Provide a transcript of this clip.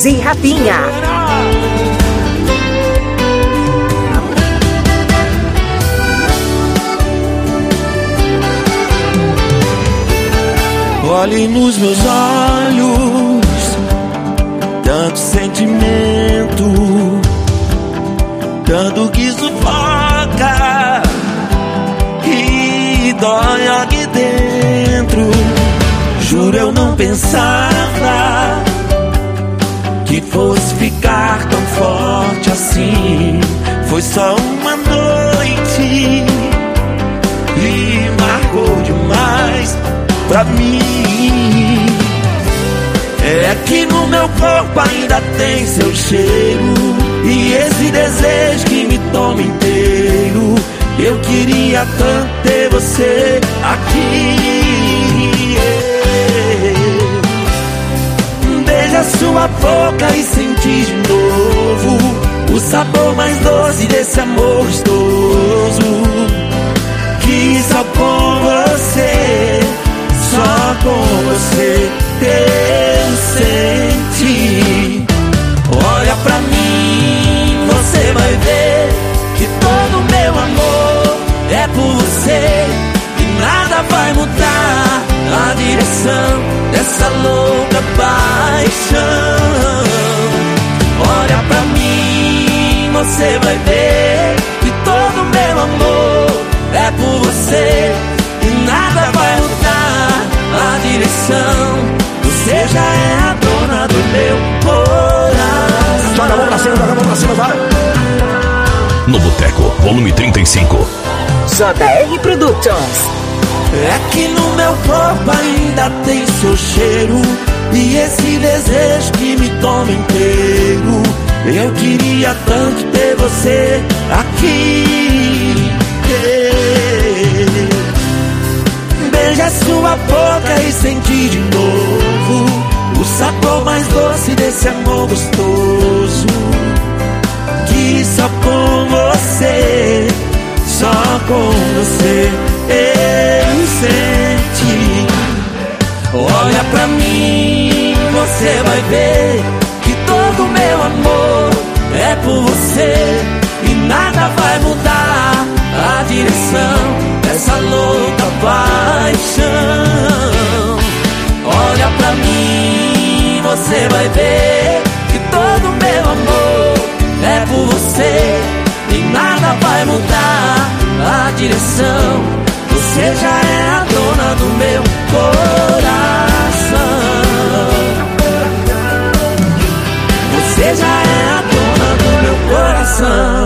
DJ Rapinha. Olhe nos meus olhos, tanto sentimento, tanto que sufoca e dói aqui dentro. Juro eu não pensava que fosse ficar tão forte assim. Foi só uma noite e marcou demais pra mim. É que no meu corpo ainda tem seu cheiro e esse desejo que me toma inteiro. Eu queria tanto ter você aqui. Beija sua boca e sentir de novo o sabor mais doce desse amor gostoso que só com você, só com você eu senti. Olha pra mim, você vai ver que todo meu amor é por você e nada vai mudar a direção dessa louca paixão. Olha pra mim, você vai ver que todo meu amor é por você e nada vai mudar a direção. Você já é a dona do meu coração. Joga a mão pra cima, vai. No Boteco, volume 35. JR Productions. É que no meu corpo ainda tem seu cheiro e esse desejo que me toma inteiro. Eu queria tanto ter você aqui. Beija sua boca e sentir de novo o sabor mais doce desse amor gostoso que só com você, só com você eu senti. Olha pra mim, você vai ver que todo meu amor é por você e nada vai mudar a direção dessa louca paixão. Olha pra mim, você vai ver que todo meu amor é por você e nada vai mudar a direção. Você já é a dona do meu coração. Você já é a dona do meu coração.